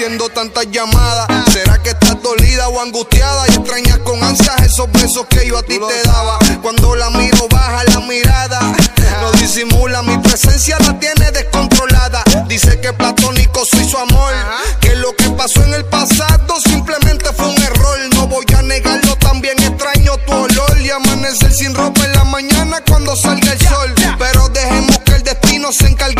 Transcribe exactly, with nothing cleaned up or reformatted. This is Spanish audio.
haciendo tantas llamadas? ¿Será que estás dolida o angustiada y extrañas con ansias esos besos que yo a ti te daba? Cuando la miro baja la mirada, no disimula mi presencia, la tiene descontrolada. Dice que platónico soy su amor, que lo que pasó en el pasado simplemente fue un error. No voy a negarlo, también extraño tu olor y amanecer sin ropa en la mañana cuando salga el sol. Pero dejemos que el destino se encargue